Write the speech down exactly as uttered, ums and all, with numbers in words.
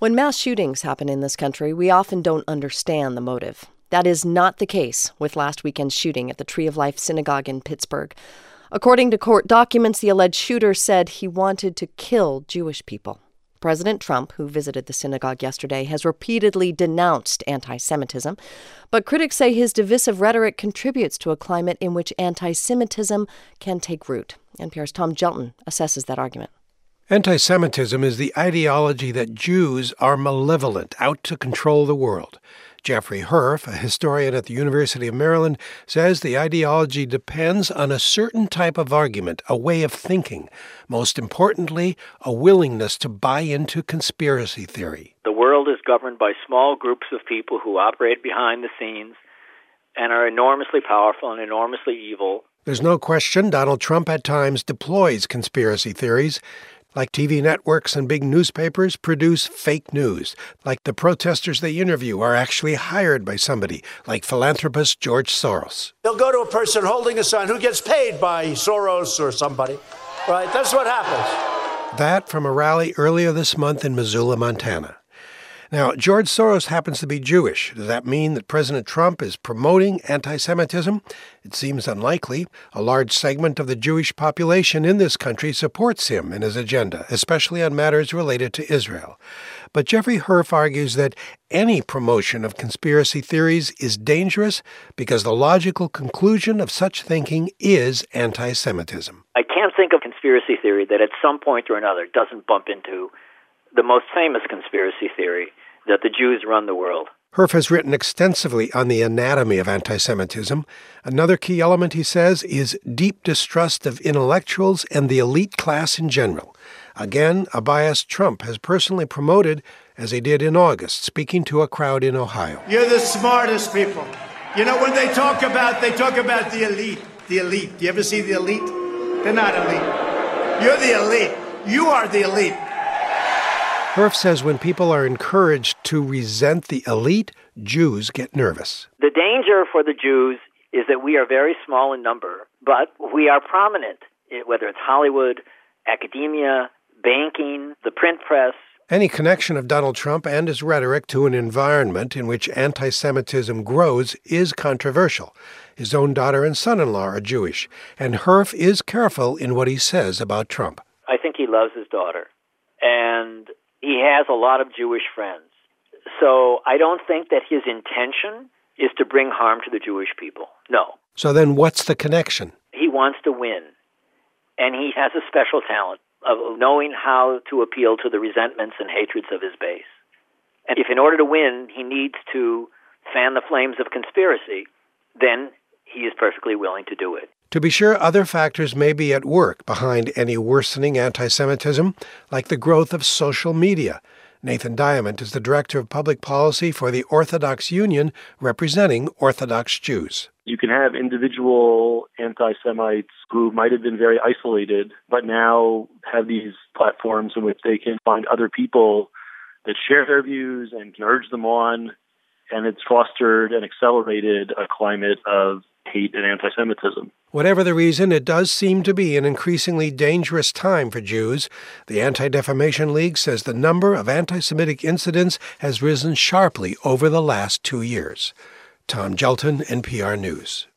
When mass shootings happen in this country, we often don't understand the motive. That is not the case with last weekend's shooting at the Tree of Life Synagogue in Pittsburgh. According to court documents, the alleged shooter said he wanted to kill Jewish people. President Trump, who visited the synagogue yesterday, has repeatedly denounced anti-Semitism, but critics say his divisive rhetoric contributes to a climate in which anti-Semitism can take root. N P R's Tom Gjelten assesses that argument. Anti-Semitism is the ideology that Jews are malevolent, out to control the world. Jeffrey Herf, a historian at the University of Maryland, says the ideology depends on a certain type of argument, a way of thinking. Most importantly, a willingness to buy into conspiracy theory. The world is governed by small groups of people who operate behind the scenes and are enormously powerful and enormously evil. There's no question Donald Trump at times deploys conspiracy theories. Like T V networks and big newspapers produce fake news. Like the protesters they interview are actually hired by somebody, like philanthropist George Soros. They'll go to a person holding a sign who gets paid by Soros or somebody, right? That's what happens. That from a rally earlier this month in Missoula, Montana. Now, George Soros happens to be Jewish. Does that mean that President Trump is promoting anti-Semitism? It seems unlikely. A large segment of the Jewish population in this country supports him and his agenda, especially on matters related to Israel. But Jeffrey Herf argues that any promotion of conspiracy theories is dangerous because the logical conclusion of such thinking is anti-Semitism. I can't think of conspiracy theory that at some point or another doesn't bump into the most famous conspiracy theory, that the Jews run the world. Herf has written extensively on the anatomy of anti-Semitism. Another key element, he says, is deep distrust of intellectuals and the elite class in general. Again, a bias Trump has personally promoted, as he did in August, speaking to a crowd in Ohio. You're the smartest people. You know, when they talk about, they talk about the elite. The elite. Do you ever see the elite? They're not elite. You're the elite. You are the elite. Herf says when people are encouraged to resent the elite, Jews get nervous. The danger for the Jews is that we are very small in number, but we are prominent, whether it's Hollywood, academia, banking, the print press. Any connection of Donald Trump and his rhetoric to an environment in which anti-Semitism grows is controversial. His own daughter and son-in-law are Jewish, and Herf is careful in what he says about Trump. I think he loves his daughter, and he has a lot of Jewish friends. So I don't think that his intention is to bring harm to the Jewish people. No. So then what's the connection? He wants to win. And he has a special talent of knowing how to appeal to the resentments and hatreds of his base. And if in order to win, he needs to fan the flames of conspiracy, then he is perfectly willing to do it. To be sure, other factors may be at work behind any worsening anti-Semitism, like the growth of social media. Nathan Diamond is the director of public policy for the Orthodox Union, representing Orthodox Jews. You can have individual anti-Semites who might have been very isolated, but now have these platforms in which they can find other people that share their views and can urge them on, and it's fostered and accelerated a climate of hate and anti-Semitism. Whatever the reason, it does seem to be an increasingly dangerous time for Jews. The Anti-Defamation League says the number of anti-Semitic incidents has risen sharply over the last two years. Tom Gjelten, N P R News.